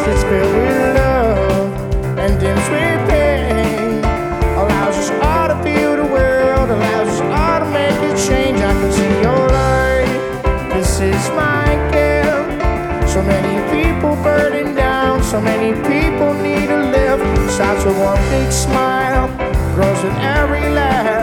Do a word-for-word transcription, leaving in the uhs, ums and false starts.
that's filled with love and dims with pain. Allows us all to feel the world, allows us all to make a change. I can see your light, this is my gift. So many people burning down, so many people need a lift. Starts with one big smile, grows with every laugh.